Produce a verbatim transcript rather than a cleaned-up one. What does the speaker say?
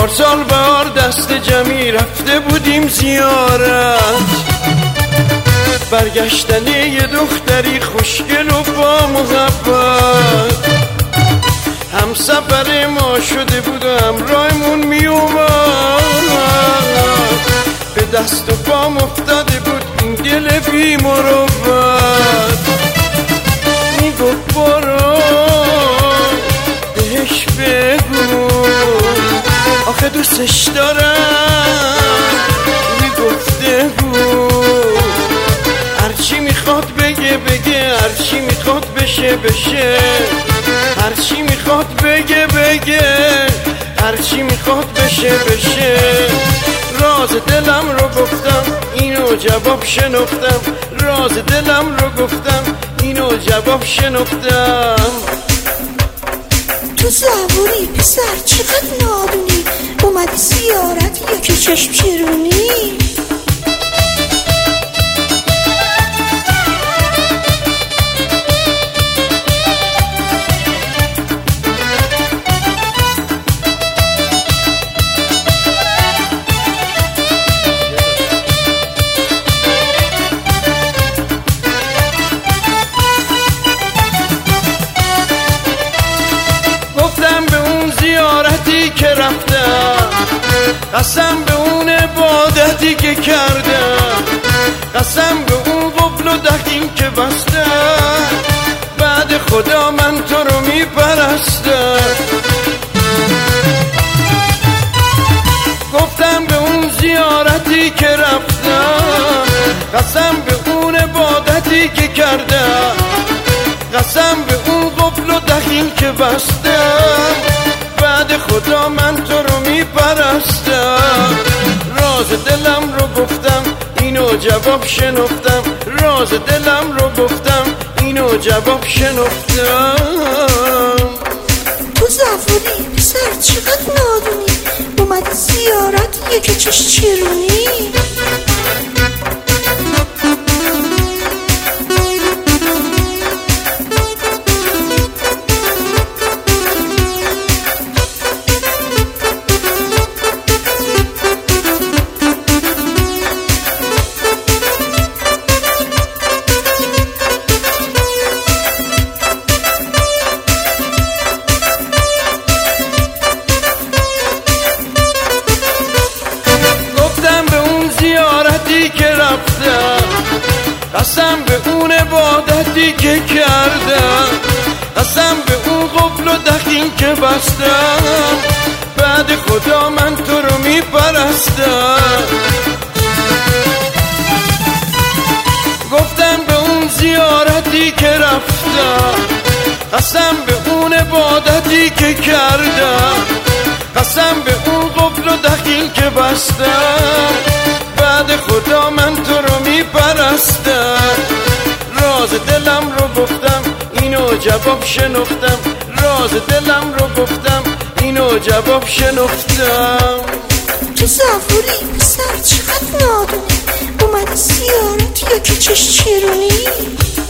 پارسال بهار دست جمعی رفته بودیم زیارت، برگشتن یه دختری خوشگل و با محبت، هم سفر ما شده بود و همراهمون می اومد، به دست و پام افتاده بود این دل بی مروت. می گفت برو بهش بگو آخه دوستش دارم، می گفته بود هرچی میخواد بگه بگه، هرچی میخواد بشه بشه، هرچی میخواد بگه بگه، هرچی میخواد بشه بشه. راز دلم رو گفتم اینو جواب شنفتم، راز دلم رو گفتم اینو جواب شنفتم. تو زبونی پسر چقدر نادونی، اومدی زیارت یا که چشم چرونی؟ که رفتم قسم به اون عبادتی که کردم، قسم به اون قفل و دقیق که بستم، بعد خدا من تو رو میپرستم. گفتم به اون زیارتی که رفتم، قسم به اون عبادتی که کردم، قسم به اون قفل و دقیق که بستم، بعد خدا من تو رو میپرستم. راز دلم رو گفتم اینو جواب شنفتم، راز دلم رو گفتم اینو جواب شنفتم. تو زفوری پسر چقدر نادونی، اومدی زیارت یکی چش چرونی؟ که رفتم قسم به اون عبادتی که کردم، قسم به اون قفل و دقیق که بستم، بعد خدا من تو رو میپرستم. گفتم به اون زیارتی که رفتم، قسم به اون عبادتی که کردم، قسم به اون قفل و دقیق که بستم، بعد خدا من تو رو میپرستم. راز دلم رو گفتم اینو جواب شنفتم، راز دلم رو گفتم اینو جواب شنفتم. تو زفوری پسر چقدر نادونی، اومدی زیارت یا که چش چرونی؟